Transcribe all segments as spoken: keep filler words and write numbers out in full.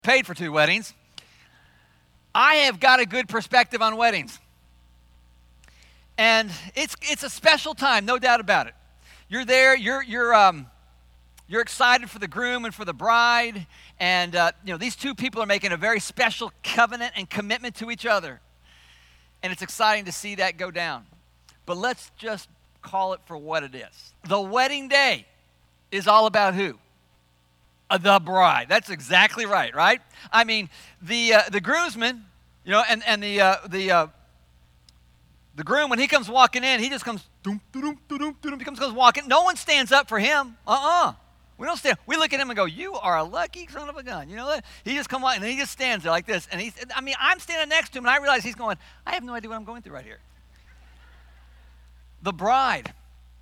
paid for two weddings. I have got a good perspective on weddings. And it's it's a special time, no doubt about it. You're there, you're you're um you're excited for the groom and for the bride, and uh, you know these two people are making a very special covenant and commitment to each other. And it's exciting to see that go down. But let's just call it for what it is. The wedding day is all about who? Uh, the bride. That's exactly right, right? I mean, the uh, the groomsman, you know, and and the uh, the uh, the groom, when he comes walking in, he just comes, doom, doom, doom, doom, he comes, comes walking. No one stands up for him. Uh-uh. We don't stand. We look at him and go, "You are a lucky son of a gun." You know that? He just come walking, and he just stands there like this. And he's, I mean, I'm standing next to him, and I realize he's going, "I have no idea what I'm going through right here." The bride.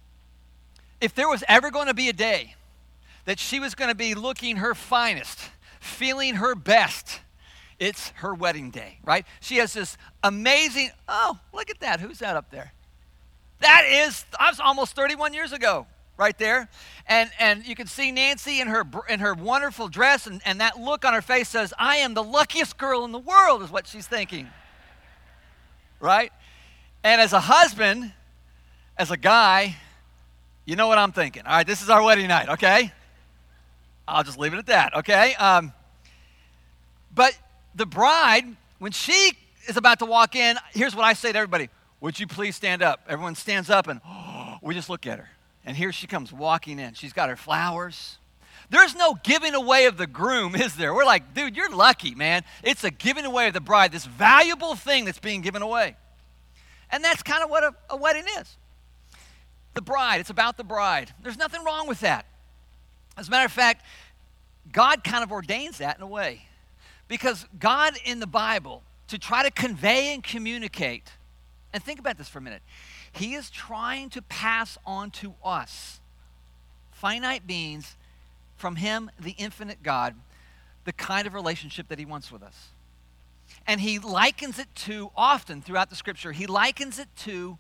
If there was ever going to be a day that she was going to be looking her finest, feeling her best, it's her wedding day, right? She has this amazing, oh, look at that. Who's that up there? That is, I was almost thirty-one years ago, right there. And and you can see Nancy in her in her wonderful dress, and, and that look on her face says, I am the luckiest girl in the world, is what she's thinking, right? And as a husband, as a guy, you know what I'm thinking. All right, this is our wedding night, okay? I'll just leave it at that, okay? Um, but the bride, when she is about to walk in, here's what I say to everybody. Would you please stand up? Everyone stands up, and oh, we just look at her. And here she comes walking in. She's got her flowers. There's no giving away of the groom, is there? We're like, dude, you're lucky, man. It's a giving away of the bride, this valuable thing that's being given away. And that's kind of what a, a wedding is. The bride, it's about the bride. There's nothing wrong with that. As a matter of fact, God kind of ordains that in a way. Because God in the Bible, to try to convey and communicate, and think about this for a minute, he is trying to pass on to us, finite beings, from him, the infinite God, the kind of relationship that he wants with us. And he likens it to, often throughout the scripture, he likens it to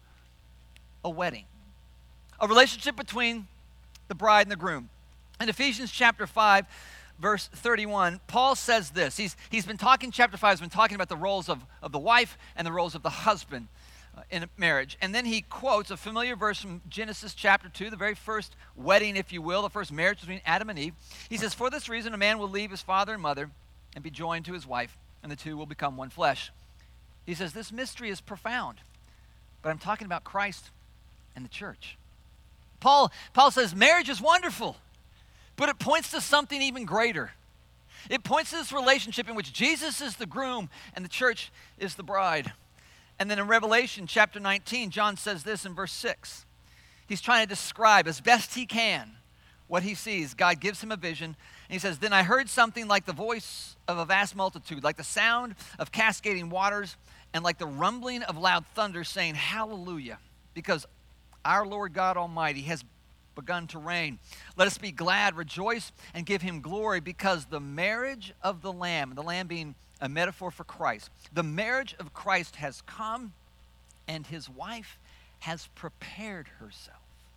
a wedding. A relationship between the bride and the groom. In Ephesians chapter five, verse thirty-one, Paul says this. He's, he's been talking, chapter five, has been talking about the roles of, of the wife and the roles of the husband uh, in a marriage. And then he quotes a familiar verse from Genesis chapter two, the very first wedding, if you will, the first marriage between Adam and Eve. He says, for this reason, a man will leave his father and mother and be joined to his wife, and the two will become one flesh. He says, this mystery is profound, but I'm talking about Christ and the church. Paul, Paul says marriage is wonderful, but it points to something even greater. It points to this relationship in which Jesus is the groom and the church is the bride. And then in Revelation chapter nineteen, John says this in verse six. He's trying to describe as best he can what he sees. God gives him a vision, and he says, then I heard something like the voice of a vast multitude, like the sound of cascading waters, and like the rumbling of loud thunder, saying, hallelujah, because our Lord God Almighty has begun to reign. Let us be glad, rejoice, and give him glory, because the marriage of the Lamb, the Lamb being a metaphor for Christ, the marriage of Christ has come, and his wife has prepared herself.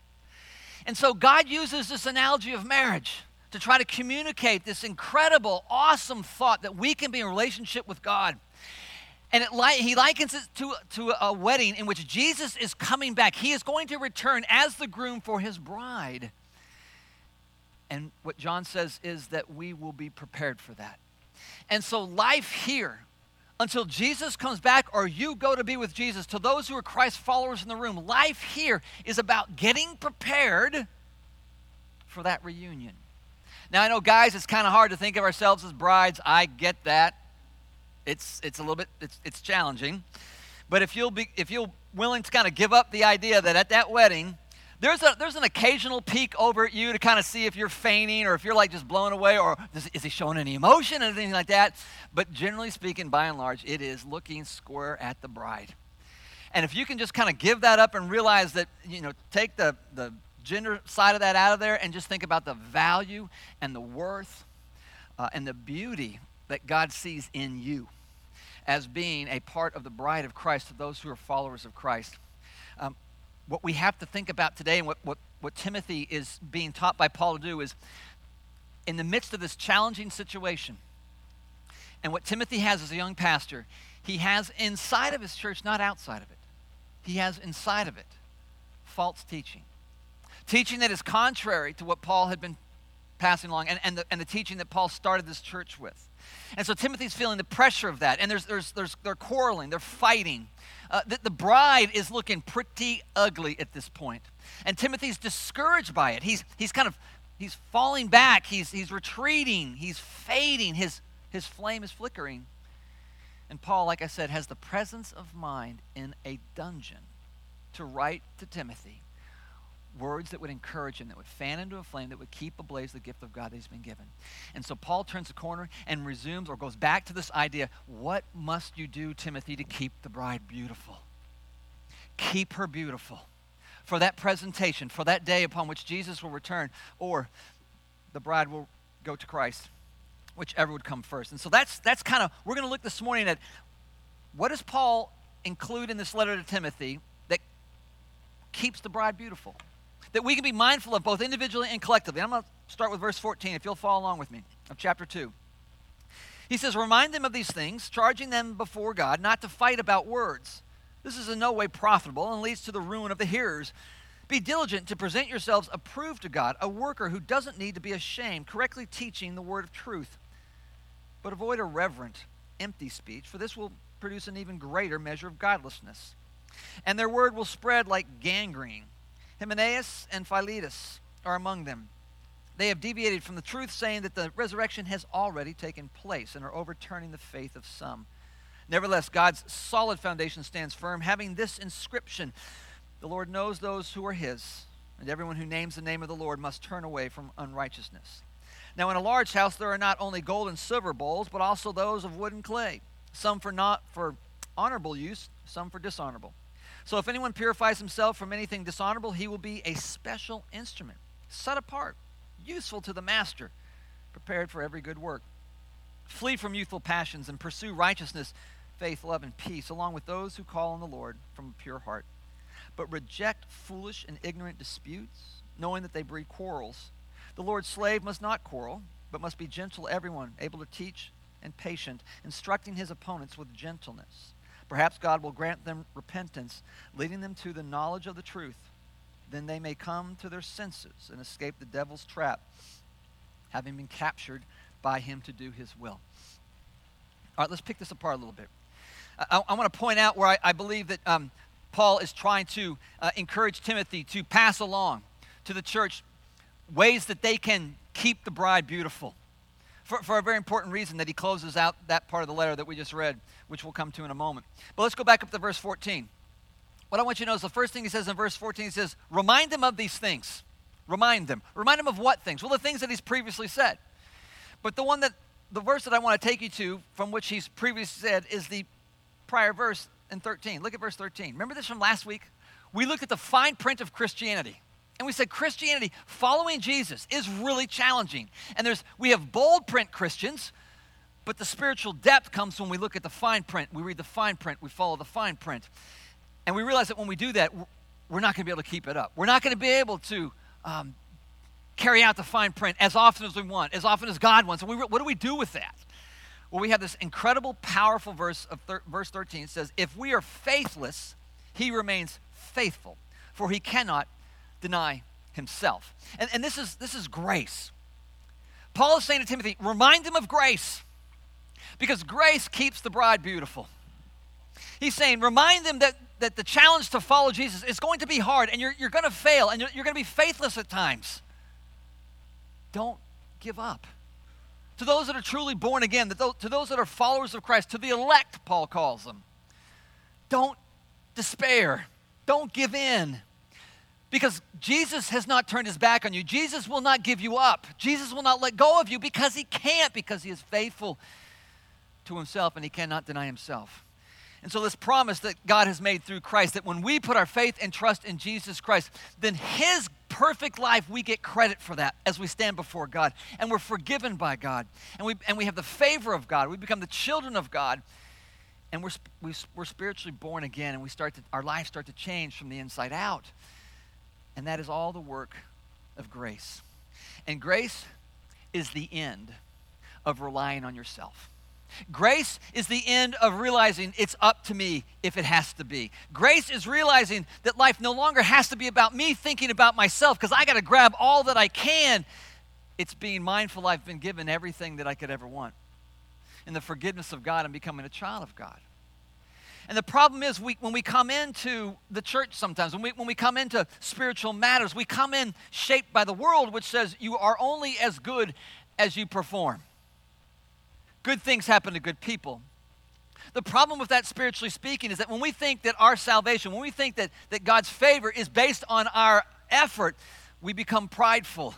And so God uses this analogy of marriage to try to communicate this incredible, awesome thought that we can be in relationship with God. And it li- he likens it to, to a wedding in which Jesus is coming back. He is going to return as the groom for his bride. And what John says is that we will be prepared for that. And so life here, until Jesus comes back or you go to be with Jesus, to those who are Christ followers in the room, life here is about getting prepared for that reunion. Now I know, guys, it's kind of hard to think of ourselves as brides. I get that. It's it's a little bit it's it's challenging, but if you'll be if you're willing to kind of give up the idea that at that wedding, there's a there's an occasional peek over at you to kind of see if you're feigning or if you're like just blown away, or does, is he showing any emotion or anything like that? But generally speaking, by and large, it is looking square at the bride. And if you can just kind of give that up and realize that, you know, take the the gender side of that out of there and just think about the value and the worth uh, and the beauty that God sees in you as being a part of the bride of Christ, to those who are followers of Christ. Um, what we have to think about today, and what, what, what Timothy is being taught by Paul to do, is in the midst of this challenging situation, And what Timothy has as a young pastor, he has inside of his church, not outside of it. He has inside of it false teaching. Teaching that is contrary to what Paul had been passing along and, and, the, and the teaching that Paul started this church with. And so Timothy's feeling the pressure of that. And there's, there's, there's, they're quarreling, they're fighting. Uh, the, the bride is looking pretty ugly at this point. And Timothy's discouraged by it. He's, he's kind of, he's falling back. He's, he's retreating. He's fading. His, his flame is flickering. And Paul, like I said, has the presence of mind in a dungeon to write to Timothy words that would encourage him, that would fan into a flame, that would keep ablaze the gift of God that he's been given. And so Paul turns the corner and resumes or goes back to this idea, what must you do, Timothy, to keep the bride beautiful? Keep her beautiful for that presentation, for that day upon which Jesus will return, or the bride will go to Christ, whichever would come first. And so that's that's kind of, we're going to look this morning at what does Paul include in this letter to Timothy that keeps the bride beautiful, that we can be mindful of both individually and collectively. I'm going to start with verse fourteen, if you'll follow along with me, of chapter two. He says, remind them of these things, charging them before God not to fight about words. This is in no way profitable and leads to the ruin of the hearers. Be diligent to present yourselves approved to God, a worker who doesn't need to be ashamed, correctly teaching the word of truth. But avoid irreverent, empty speech, for this will produce an even greater measure of godlessness. And their word will spread like gangrene. Hymenaeus and Philetus are among them. They have deviated from the truth, saying that the resurrection has already taken place and are overturning the faith of some. Nevertheless, God's solid foundation stands firm, having this inscription, the Lord knows those who are his, and everyone who names the name of the Lord must turn away from unrighteousness. Now in a large house there are not only gold and silver bowls, but also those of wood and clay, some for not for honorable use, some for dishonorable. So if anyone purifies himself from anything dishonorable, he will be a special instrument, set apart, useful to the master, prepared for every good work. Flee from youthful passions and pursue righteousness, faith, love, and peace, along with those who call on the Lord from a pure heart. But reject foolish and ignorant disputes, knowing that they breed quarrels. The Lord's slave must not quarrel, but must be gentle to everyone, able to teach and patient, instructing his opponents with gentleness. Perhaps God will grant them repentance, leading them to the knowledge of the truth. Then they may come to their senses and escape the devil's trap, having been captured by him to do his will. All right, let's pick this apart a little bit. I, I want to point out where I, I believe that um, Paul is trying to uh, encourage Timothy to pass along to the church ways that they can keep the bride beautiful. For, for a very important reason that he closes out that part of the letter that we just read, which we'll come to in a moment. But let's go back up to verse fourteen. What I want you to know is the first thing he says in verse fourteen, he says, remind them of these things. Remind them. Remind them of what things? Well, the things that he's previously said. But the one that, the verse that I want to take you to from which he's previously said is the prior verse in thirteen. Look at verse thirteen. Remember this from last week? We looked at the fine print of Christianity. And we said Christianity, following Jesus, is really challenging. And there's we have bold print Christians, but the spiritual depth comes when we look at the fine print. We read the fine print. We follow the fine print. And we realize that when we do that, we're not going to be able to keep it up. We're not going to be able to um, carry out the fine print as often as we want, as often as God wants. And we, what do we do with that? Well, we have this incredible, powerful verse of thir- verse thirteen. It says, if we are faithless, he remains faithful, for he cannot deny himself. And, and this is this is grace. Paul is saying to Timothy, remind him of grace, because grace keeps the bride beautiful. He's saying, remind them that, that the challenge to follow Jesus is going to be hard, and you're, you're going to fail, and you're, you're going to be faithless at times. Don't give up. To those that are truly born again, to those that are followers of Christ, to the elect, Paul calls them, don't despair. Don't give in. Because Jesus has not turned his back on you. Jesus will not give you up. Jesus will not let go of you because he can't, because he is faithful to himself and he cannot deny himself. And so this promise that God has made through Christ, that when we put our faith and trust in Jesus Christ, then his perfect life, we get credit for that as we stand before God. And we're forgiven by God. And we, and we have the favor of God. We become the children of God. And we're, we, we're spiritually born again, and we start to, our lives start to change from the inside out. And that is all the work of grace. And grace is the end of relying on yourself. Grace is the end of realizing it's up to me if it has to be. Grace is realizing that life no longer has to be about me thinking about myself because I got to grab all that I can. It's being mindful I've been given everything that I could ever want. In the forgiveness of God and becoming a child of God. And the problem is we, when we come into the church sometimes, when we, when we come into spiritual matters, we come in shaped by the world, which says you are only as good as you perform. Good things happen to good people. The problem with that, spiritually speaking, is that when we think that our salvation, when we think that, that God's favor is based on our effort, we become prideful.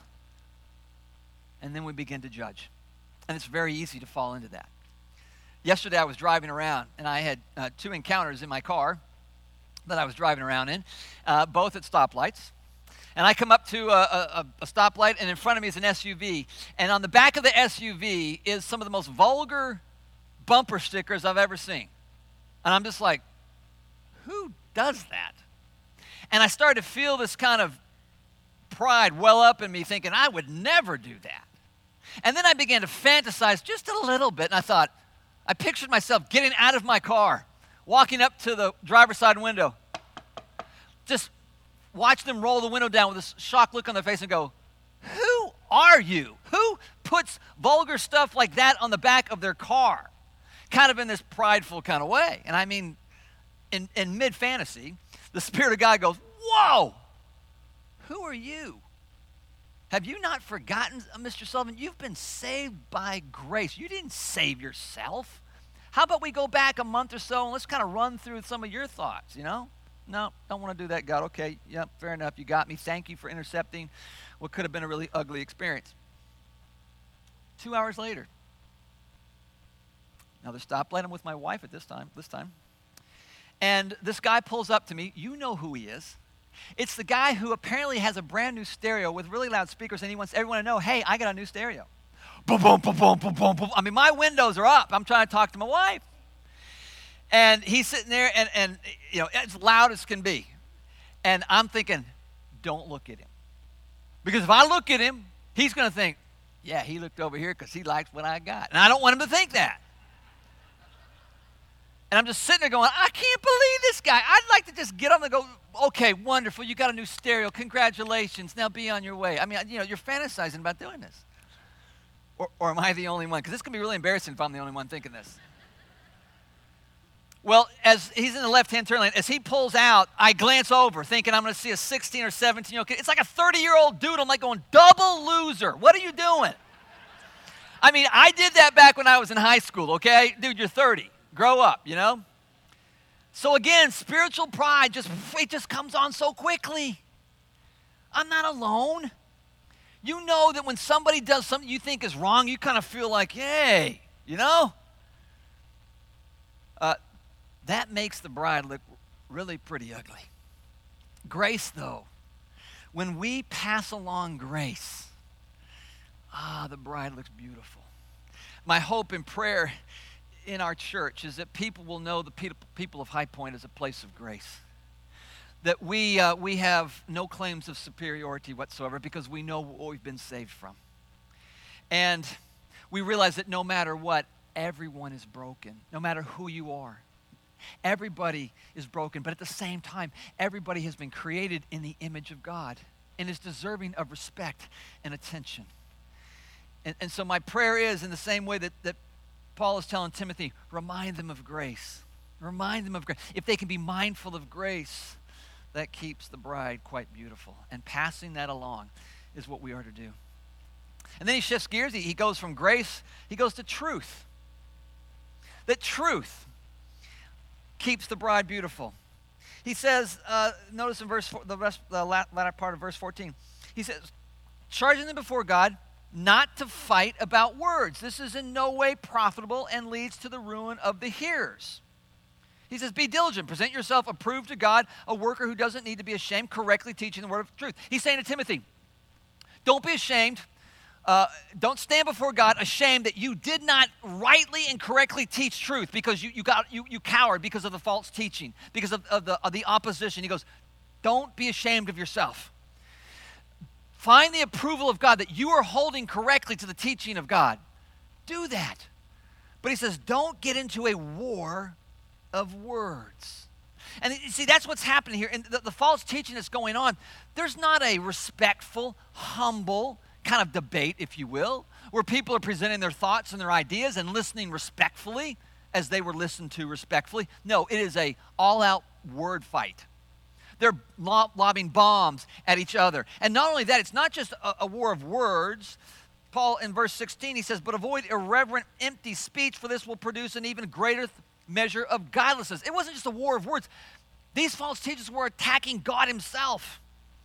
And then we begin to judge. And it's very easy to fall into that. Yesterday I was driving around, and I had uh, two encounters in my car that I was driving around in, uh, both at stoplights. And I come up to a, a, a stoplight, and in front of me is an S U V. And on the back of the S U V is some of the most vulgar bumper stickers I've ever seen. And I'm just like, who does that? And I started to feel this kind of pride well up in me, thinking, I would never do that. And then I began to fantasize just a little bit, and I thought, I pictured myself getting out of my car, walking up to the driver's side window, just watch them roll the window down with this shocked look on their face and go, who are you? Who puts vulgar stuff like that on the back of their car? Kind of in this prideful kind of way. And I mean, in, in mid-fantasy, the Spirit of God goes, whoa, who are you? Have you not forgotten, Mister Sullivan, you've been saved by grace. You didn't save yourself. How about we go back a month or so and let's kind of run through some of your thoughts, you know? No, don't want to do that, God. Okay, yep, fair enough. You got me. Thank you for intercepting what could have been a really ugly experience. Two hours later, another stoplight. I'm with my wife at this time, this time. And this guy pulls up to me. You know who he is. It's the guy who apparently has a brand new stereo with really loud speakers, and he wants everyone to know, hey, I got a new stereo. Boom, boom, boom, boom, boom, boom, boom. I mean, my windows are up. I'm trying to talk to my wife. And he's sitting there, and, and you know, as loud as can be. And I'm thinking, don't look at him. Because if I look at him, he's going to think, yeah, he looked over here because he likes what I got. And I don't want him to think that. And I'm just sitting there going, I can't believe this guy. I'd like to just get up and go, okay, wonderful. You got a new stereo. Congratulations. Now be on your way. I mean, you know, you're fantasizing about doing this. Or, or am I the only one? Because this can be really embarrassing if I'm the only one thinking this. Well, as he's in the left-hand turn lane, as he pulls out, I glance over thinking I'm going to see a sixteen or seventeen-year-old kid. It's like a thirty-year-old dude. I'm like going, double loser. What are you doing? I mean, I did that back when I was in high school, okay? Dude, you're thirty. Grow up, you know? So again, spiritual pride, just it just comes on so quickly. I'm not alone. You know that when somebody does something you think is wrong, you kind of feel like, hey, you know? Uh, that makes the bride look really pretty ugly. Grace, though, when we pass along grace, ah, the bride looks beautiful. My hope and prayer in our church is that people will know the people of High Point as a place of grace. That we uh, we have no claims of superiority whatsoever because we know what we've been saved from. And we realize that no matter what, everyone is broken. No matter who you are. Everybody is broken. But at the same time, everybody has been created in the image of God and is deserving of respect and attention. And, and so my prayer is in the same way that, that Paul is telling Timothy, remind them of grace. Remind them of grace. If they can be mindful of grace, that keeps the bride quite beautiful. And passing that along is what we are to do. And then he shifts gears. He, he goes from grace, he goes to truth. That truth keeps the bride beautiful. He says, uh, notice in verse four, the, rest, the latter part of verse fourteen, he says, charging them before God not to fight about words. This is in no way profitable and leads to the ruin of the hearers. He says, be diligent, present yourself approved to God, a worker who doesn't need to be ashamed, correctly teaching the word of truth. He's saying to Timothy, don't be ashamed. Uh, don't stand before God ashamed that you did not rightly and correctly teach truth because you, you, got, you, you cowered because of the false teaching, because of, of, the, of the opposition. He goes, don't be ashamed of yourself. Find the approval of God that you are holding correctly to the teaching of God. Do that. But he says, don't get into a war of words. And you see, that's what's happening here. And the, the false teaching that's going on, there's not a respectful, humble kind of debate, if you will, where people are presenting their thoughts and their ideas and listening respectfully as they were listened to respectfully. No, it is a all-out word fight. They're lob- lobbing bombs at each other. And not only that, it's not just a, a war of words. Paul, in verse sixteen, he says, but avoid irreverent, empty speech, for this will produce an even greater th- measure of godlessness. It wasn't just a war of words. These false teachers were attacking God himself.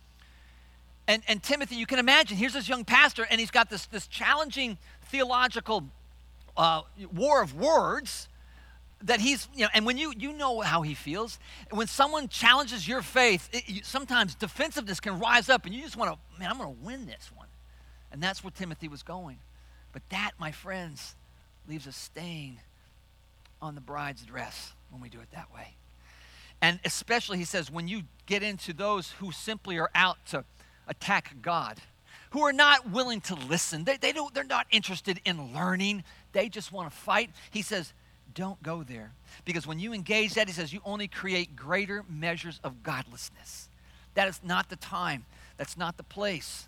And, and Timothy, you can imagine, here's this young pastor, and he's got this, this challenging theological uh, war of words that he's, you know, and when you, you know how he feels. When someone challenges your faith, it, you, sometimes defensiveness can rise up, and you just want to, man, I'm going to win this one. And that's where Timothy was going. But that, my friends, leaves a stain on the bride's dress when we do it that way. And especially, he says, when you get into those who simply are out to attack God, who are not willing to listen, they, they don't, they're not interested in learning, they just want to fight. He says, don't go there. Because when you engage that, he says, you only create greater measures of godlessness. That is not the time. That's not the place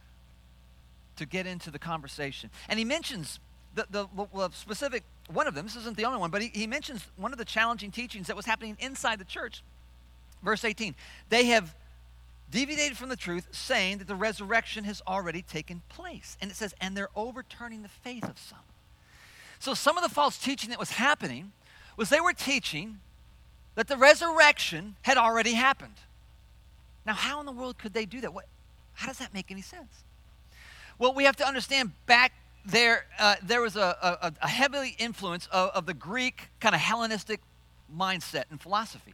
to get into the conversation. And he mentions the, the, the specific, one of them, this isn't the only one, but he, he mentions one of the challenging teachings that was happening inside the church. Verse eighteen, they have deviated from the truth, saying that the resurrection has already taken place. And it says, and they're overturning the faith of some. So some of the false teaching that was happening was they were teaching that the resurrection had already happened. Now, how in the world could they do that? What, how does that make any sense? Well, we have to understand back there, uh, there was a, a, a heavy influence of, of the Greek kind of Hellenistic mindset and philosophy.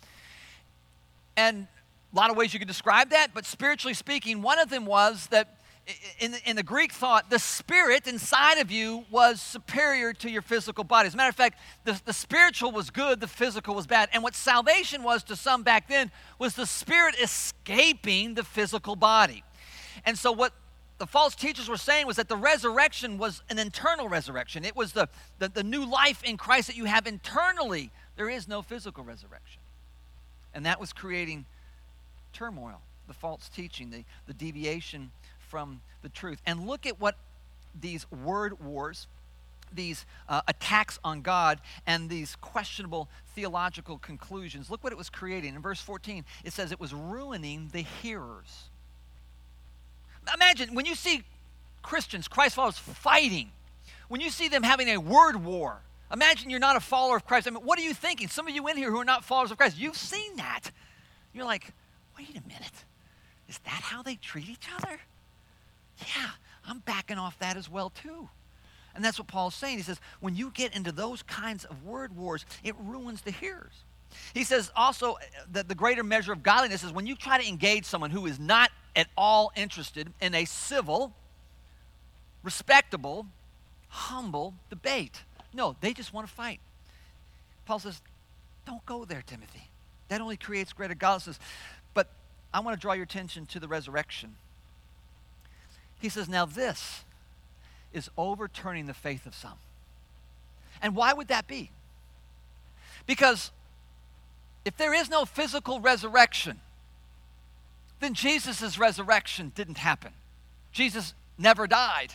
And a lot of ways you could describe that, but spiritually speaking, one of them was that in the, in the Greek thought, the spirit inside of you was superior to your physical body. As a matter of fact, the, the spiritual was good, the physical was bad. And what salvation was to some back then was the spirit escaping the physical body. And so what the false teachers were saying was that the resurrection was an internal resurrection. It was the, the, the new life in Christ that you have internally. There is no physical resurrection. And that was creating turmoil, the false teaching, the, the deviation from the truth. And look at what these word wars, these uh, attacks on God, and these questionable theological conclusions, look what it was creating. In verse fourteen, it says it was ruining the hearers. Imagine when you see Christians, Christ followers, fighting, when you see them having a word war, imagine you're not a follower of Christ. I mean, what are you thinking? Some of you in here who are not followers of Christ, you've seen that. You're like, wait a minute. Is that how they treat each other? Yeah, I'm backing off that as well too. And that's what Paul's saying. He says, when you get into those kinds of word wars, it ruins the hearers. He says also that the greater measure of godliness is when you try to engage someone who is not at all interested in a civil, respectable, humble debate. No, they just want to fight. Paul says, don't go there, Timothy. That only creates greater godlessness. But I want to draw your attention to the resurrection. He says, now this is overturning the faith of some. And why would that be? Because if there is no physical resurrection, then Jesus' resurrection didn't happen. Jesus never died.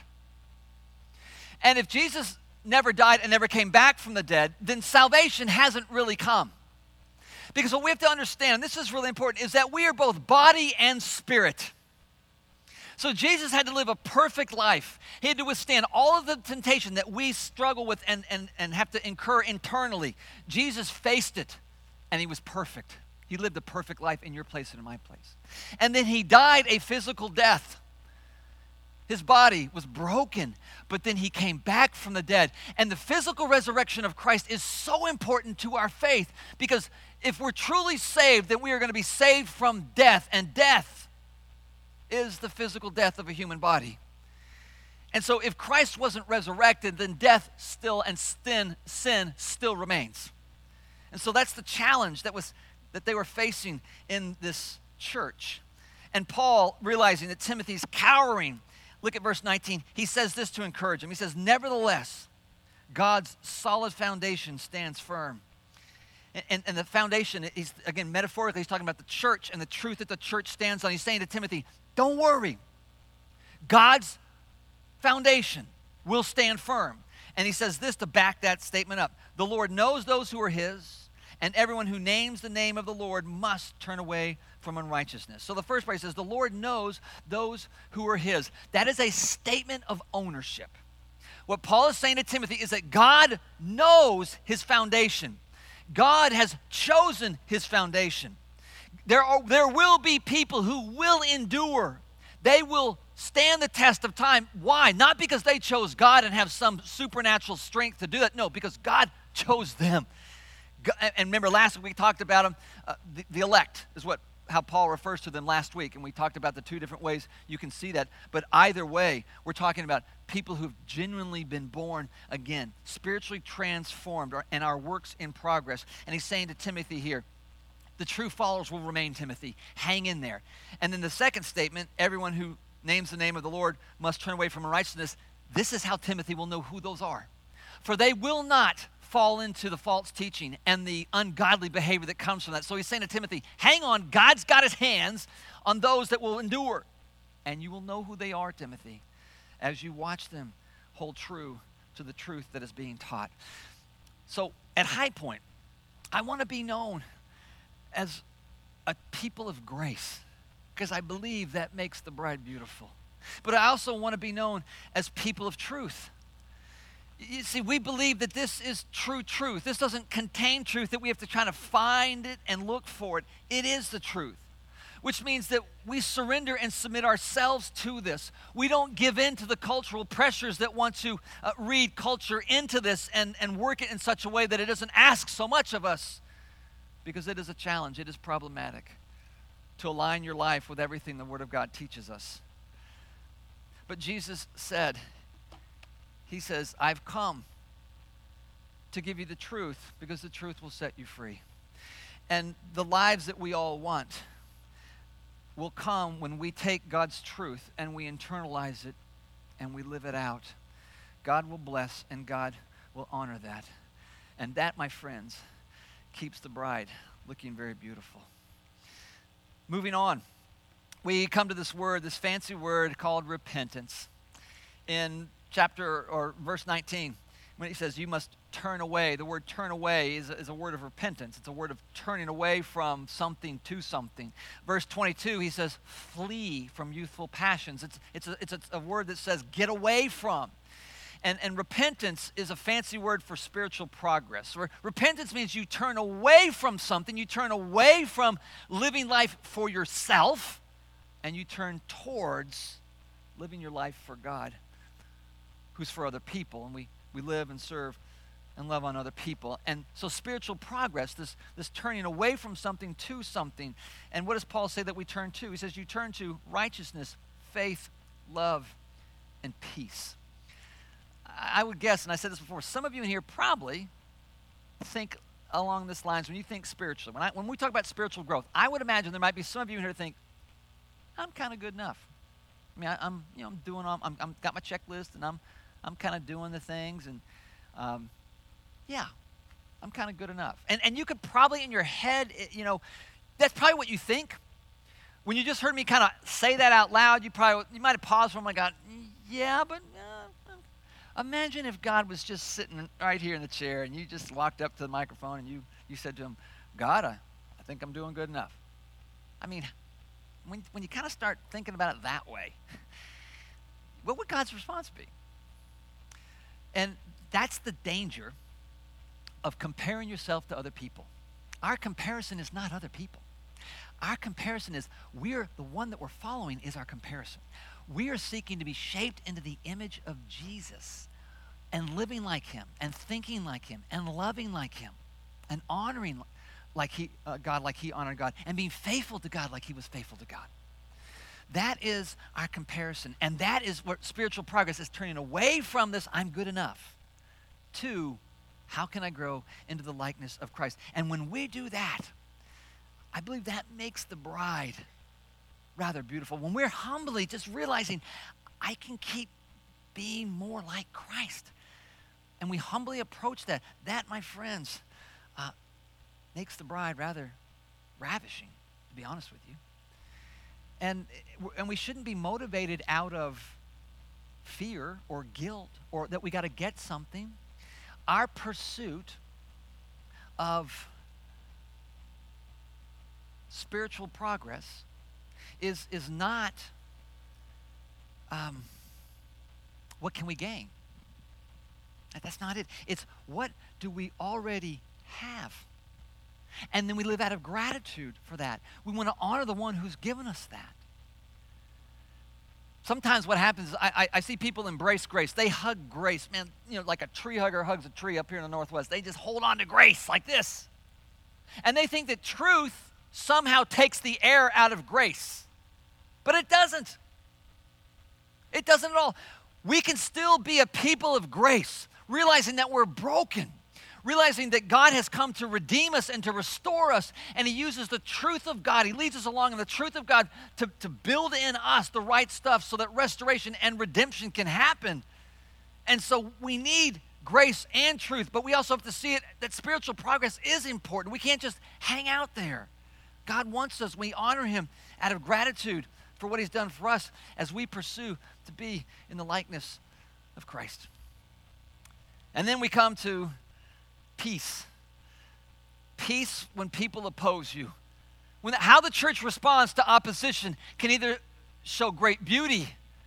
And if Jesus never died and never came back from the dead, then salvation hasn't really come. Because what we have to understand, and this is really important, is that we are both body and spirit. So Jesus had to live a perfect life. He had to withstand all of the temptation that we struggle with and, and, and have to incur internally. Jesus faced it, and he was perfect. He lived a perfect life in your place and in my place. And then he died a physical death. His body was broken, but then he came back from the dead. And the physical resurrection of Christ is so important to our faith, because if we're truly saved, then we are going to be saved from death, and death is the physical death of a human body. And so if Christ wasn't resurrected, then death still and sin, sin still remains. And so that's the challenge that was that they were facing in this church. And Paul, realizing that Timothy's cowering, look at verse nineteen, he says this to encourage him. He says, nevertheless, God's solid foundation stands firm. And, and, and the foundation, is, again, metaphorically, he's talking about the church and the truth that the church stands on. He's saying to Timothy, don't worry. God's foundation will stand firm. And he says this to back that statement up. The Lord knows those who are his, and everyone who names the name of the Lord must turn away from unrighteousness. So the first part says, the Lord knows those who are his. That is a statement of ownership. What Paul is saying to Timothy is that God knows his foundation. God has chosen his foundation. There are, there will be people who will endure. They will stand the test of time. Why? Not because they chose God and have some supernatural strength to do that. No, because God chose them. And remember, last week we talked about them. Uh, the, the elect is what how Paul refers to them last week, and we talked about the two different ways you can see that. But either way, we're talking about people who've genuinely been born again, spiritually transformed, or, and our works in progress. And he's saying to Timothy here, the true followers will remain, Timothy. Hang in there. And then the second statement, everyone who names the name of the Lord must turn away from unrighteousness. This is how Timothy will know who those are. For they will not fall into the false teaching and the ungodly behavior that comes from that. So he's saying to Timothy, hang on, God's got his hands on those that will endure. And you will know who they are, Timothy, as you watch them hold true to the truth that is being taught. So at High Point, I want to be known as a people of grace, because I believe that makes the bride beautiful. But I also want to be known as people of truth. You see, we believe that this is true truth. This doesn't contain truth that we have to try to find it and look for it. It is the truth, which means that we surrender and submit ourselves to this. We don't give in to the cultural pressures that want to uh, read culture into this and, and work it in such a way that it doesn't ask so much of us, because it is a challenge. It is problematic to align your life with everything the Word of God teaches us. But Jesus said, he says, I've come to give you the truth because the truth will set you free. And the lives that we all want will come when we take God's truth and we internalize it and we live it out. God will bless and God will honor that. And that, my friends, keeps the bride looking very beautiful. Moving on, we come to this word, this fancy word called repentance. In chapter or verse nineteen, when he says you must turn away, the word turn away is, is a word of repentance. It's a word of turning away from something to something. Verse twenty-two, he says flee from youthful passions. It's, it's, a, it's a, a word that says get away from. And, and repentance is a fancy word for spiritual progress. Repentance means you turn away from something, you turn away from living life for yourself, and you turn towards living your life for God, who's for other people. And we, we live and serve and love on other people. And so spiritual progress, this, this turning away from something to something. And what does Paul say that we turn to? He says you turn to righteousness, faith, love, and peace. I would guess, and I said this before, some of you in here probably think along this lines when you think spiritually. When, I, when we talk about spiritual growth, I would imagine there might be some of you in here who think, I'm kind of good enough. I mean, I, I'm, you know, I'm doing, all, I'm, I'm got my checklist, and I'm, I'm kind of doing the things, and um, yeah, I'm kind of good enough. And and you could probably in your head, you know, that's probably what you think. When you just heard me kind of say that out loud, you probably you might have paused for a moment and gone, yeah, but uh, imagine if God was just sitting right here in the chair, and you just walked up to the microphone and you you said to him, God, I, I think I'm doing good enough. I mean, when when you kind of start thinking about it that way, what would God's response be? And that's the danger of comparing yourself to other people. Our comparison is not other people. Our comparison is we're the one that we're following is our comparison. We are seeking to be shaped into the image of Jesus and living like him and thinking like him and loving like him and honoring like he uh, God like he honored God and being faithful to God like he was faithful to God. That is our comparison, and that is what spiritual progress is, turning away from this I'm good enough to how can I grow into the likeness of Christ. And when we do that, I believe that makes the bride rather beautiful. When we're humbly just realizing I can keep being more like Christ. and we humbly approach that, that, my friends, uh, makes the bride rather ravishing, to be honest with you. And, and we shouldn't be motivated out of fear or guilt or that we got to get something. Our pursuit of spiritual progress is, is not um, what can we gain. That's not it. It's what do we already have? And then we live out of gratitude for that. We want to honor the one who's given us that. Sometimes what happens is I, I, I see people embrace grace. They hug grace. Man, you know, like a tree hugger hugs a tree up here in the Northwest. They just hold on to grace like this. And they think that truth somehow takes the air out of grace. But it doesn't. It doesn't at all. We can still be a people of grace, realizing that we're broken, realizing that God has come to redeem us and to restore us, and he uses the truth of God. He leads us along in the truth of God to, to build in us the right stuff so that restoration and redemption can happen. And so we need grace and truth, but we also have to see it that spiritual progress is important. We can't just hang out there. God wants us, we honor him out of gratitude for what he's done for us as we pursue to be in the likeness of Christ. And then we come to peace. Peace when people oppose you. When, how the church responds to opposition can either show great beauty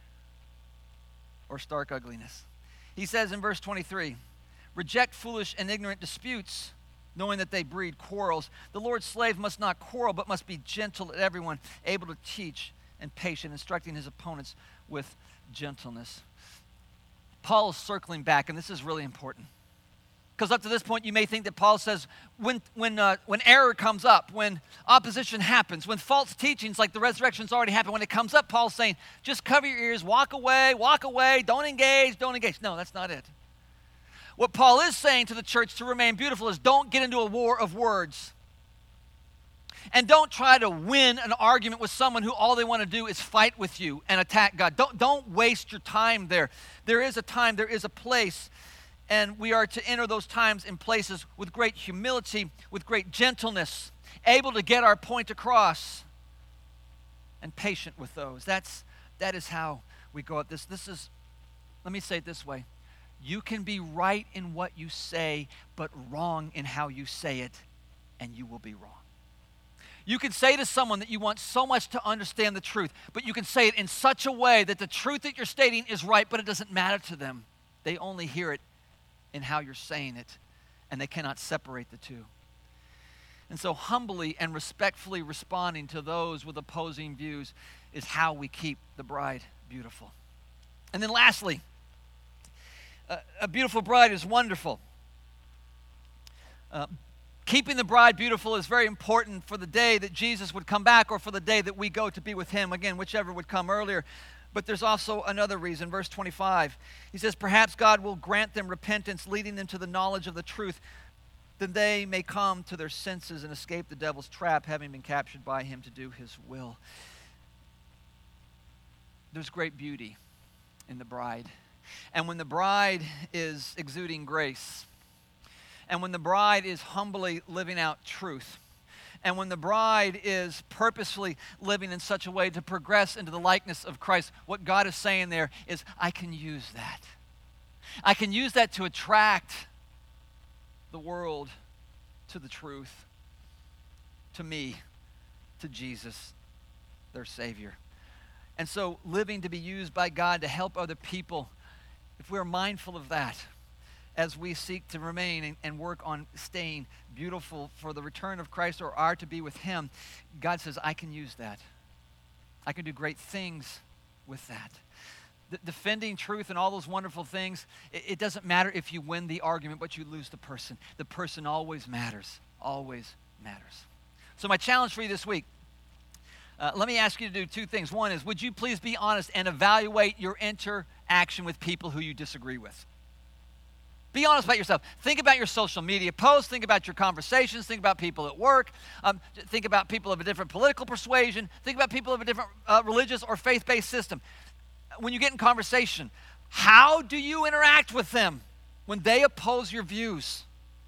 or stark ugliness. He says in verse twenty-three, reject foolish and ignorant disputes, knowing that they breed quarrels. The Lord's slave must not quarrel, but must be gentle to everyone, able to teach and patient, instructing his opponents with gentleness. Paul is circling back, and this is really important. Because up to this point, you may think that Paul says when when uh, when error comes up, when opposition happens, when false teachings like the resurrection's already happened, when it comes up, Paul's saying, just cover your ears, walk away, walk away, don't engage, don't engage. No, that's not it. What Paul is saying to the church to remain beautiful is don't get into a war of words. And don't try to win an argument with someone who all they want to do is fight with you and attack God. Don't, don't waste your time there. There is a time, there is a place, and we are to enter those times and places with great humility, with great gentleness, able to get our point across, and patient with those. That's, that is how we go at this. This is, let me say it this way. You can be right in what you say, but wrong in how you say it, and you will be wrong. You can say to someone that you want so much to understand the truth, but you can say it in such a way that the truth that you're stating is right, but it doesn't matter to them. They only hear it in how you're saying it, and they cannot separate the two. And so humbly and respectfully responding to those with opposing views is how we keep the bride beautiful. And then lastly, a, a beautiful bride is wonderful. Uh, Keeping the bride beautiful is very important for the day that Jesus would come back or for the day that we go to be with him. Again, whichever would come earlier. But there's also another reason. Verse twenty-five, he says, perhaps God will grant them repentance, leading them to the knowledge of the truth, that they may come to their senses and escape the devil's trap, having been captured by him to do his will. There's great beauty in the bride. And when the bride is exuding grace, and when the bride is humbly living out truth, and when the bride is purposefully living in such a way to progress into the likeness of Christ, what God is saying there is, I can use that. I can use that to attract the world to the truth, to me, to Jesus, their Savior. And so living to be used by God to help other people, if we're mindful of that, as we seek to remain and, and work on staying beautiful for the return of Christ or are to be with him, God says, I can use that. I can do great things with that. The, defending truth and all those wonderful things, it, it doesn't matter if you win the argument, but you lose the person. The person always matters, always matters. So my challenge for you this week, uh, let me ask you to do two things. One is, would you please be honest and evaluate your interaction with people who you disagree with? Be honest about yourself. Think about your social media posts. Think about your conversations. Think about people at work. Um, think about people of a different political persuasion. Think about people of a different uh, religious or faith-based system. When you get in conversation, how do you interact with them? when they oppose your views,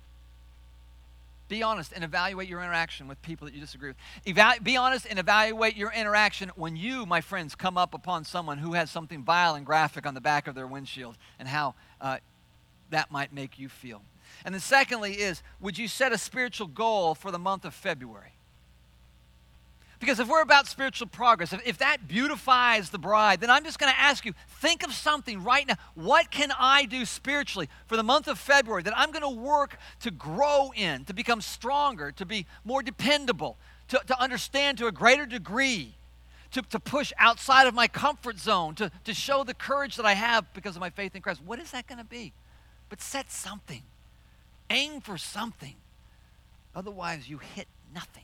be honest and evaluate your interaction with people that you disagree with. Evalu- be honest and evaluate your interaction when you, my friends, come up upon someone who has something vile and graphic on the back of their windshield, and how uh, that might make you feel. And then secondly is, would you set a spiritual goal for the month of February? Because if we're about spiritual progress, if, if that beautifies the bride, then I'm just going to ask you, think of something right now. What can I do spiritually for the month of February that I'm going to work to grow in, to become stronger, to be more dependable, to, to understand to a greater degree, to, to push outside of my comfort zone, to, to show the courage that I have because of my faith in Christ? What is that going to be? But set something. Aim for something. Otherwise, you hit nothing.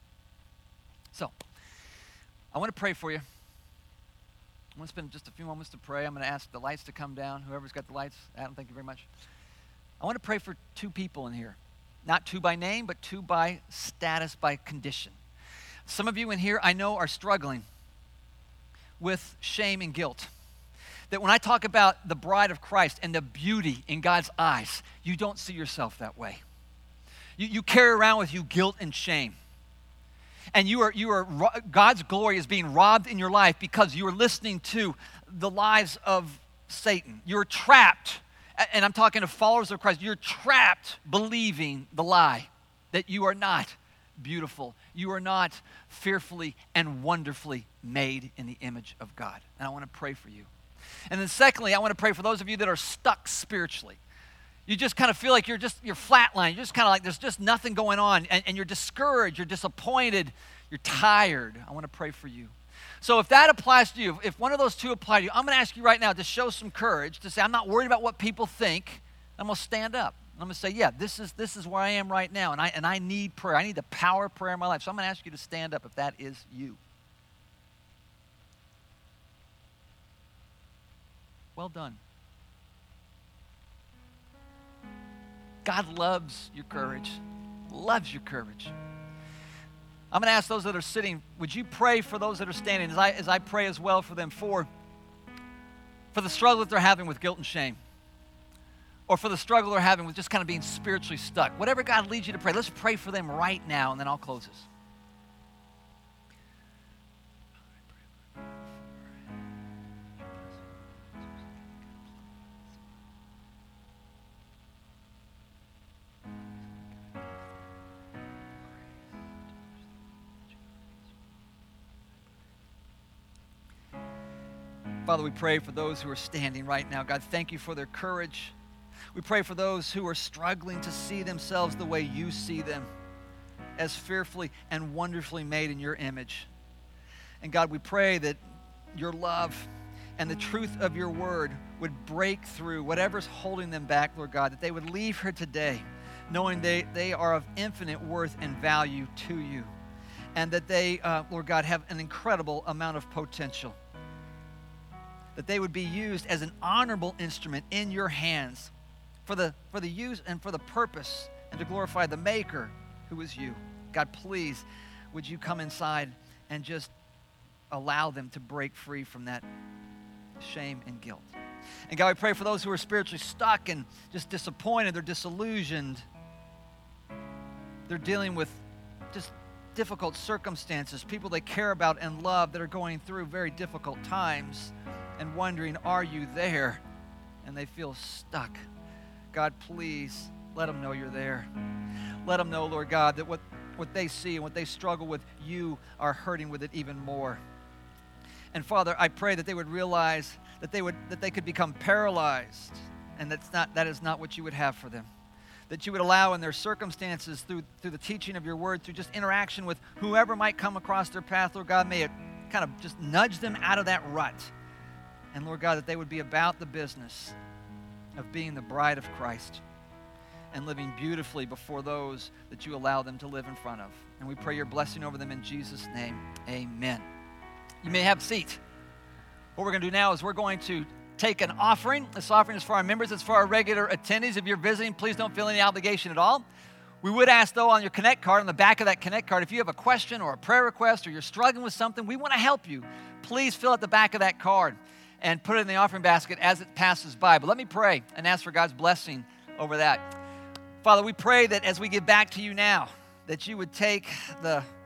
So, I want to pray for you. I want to spend just a few moments to pray. I'm going to ask the lights to come down. Whoever's got the lights, Adam, thank you very much. I want to pray for two people in here. Not two by name, but two by status, by condition. Some of you in here I know are struggling with shame and guilt. That when I talk about the bride of Christ and the beauty in God's eyes, you don't see yourself that way. You, you carry around with you guilt and shame. And you are, you are, God's glory is being robbed in your life because you are listening to the lies of Satan. You're trapped, and I'm talking to followers of Christ, you're trapped believing the lie that you are not beautiful. You are not fearfully and wonderfully made in the image of God. And I want to pray for you. And then secondly, I want to pray for those of you that are stuck spiritually. You just kind of feel like you're just, you're flatlined. You're just kind of like there's just nothing going on. And, and you're discouraged, you're disappointed, you're tired. I want to pray for you. So if that applies to you, if one of those two apply to you, I'm going to ask you right now to show some courage, to say, I'm not worried about what people think. I'm going to stand up. I'm going to say, yeah, this is this is where I am right now. And I, and I need prayer. I need the power of prayer in my life. So I'm going to ask you to stand up if that is you. Well done. God loves your courage, loves your courage. I'm going to ask those that are sitting, would you pray for those that are standing as I, as I pray as well for them, for, for the struggle that they're having with guilt and shame, or for the struggle they're having with just kind of being spiritually stuck. Whatever God leads you to pray, let's pray for them right now, and then I'll close this. Father, we pray for those who are standing right now. God, thank you for their courage. We pray for those who are struggling to see themselves the way you see them, as fearfully and wonderfully made in your image. And God, we pray that your love and the truth of your word would break through whatever's holding them back, Lord God, that they would leave here today knowing they, they are of infinite worth and value to you, and that they, uh, Lord God, have an incredible amount of potential. That they would be used as an honorable instrument in your hands for the, for the use and for the purpose and to glorify the Maker who is you. God, please, would you come inside and just allow them to break free from that shame and guilt. And God, we pray for those who are spiritually stuck and just disappointed, they're disillusioned, they're dealing with just difficult circumstances, people they care about and love that are going through very difficult times, and wondering, are you there? And they feel stuck. God, please let them know you're there. Let them know, Lord God, that what, what they see and what they struggle with, you are hurting with it even more. And Father, I pray that they would realize that they would that they could become paralyzed, and that's not that is not what you would have for them. That you would allow in their circumstances, through through the teaching of your word, through just interaction with whoever might come across their path, Lord God, may it kind of just nudge them out of that rut. And Lord God, that they would be about the business of being the bride of Christ and living beautifully before those that you allow them to live in front of. And we pray your blessing over them in Jesus' name. Amen. You may have a seat. What we're going to do now is we're going to take an offering. This offering is for our members. It's for our regular attendees. If you're visiting, please don't feel any obligation at all. We would ask, though, on your Connect card, on the back of that Connect card, if you have a question or a prayer request or you're struggling with something, we want to help you. Please fill out the back of that card. and put it in the offering basket as it passes by. But let me pray and ask for God's blessing over that. Father, we pray that as we give back to you now, that you would take the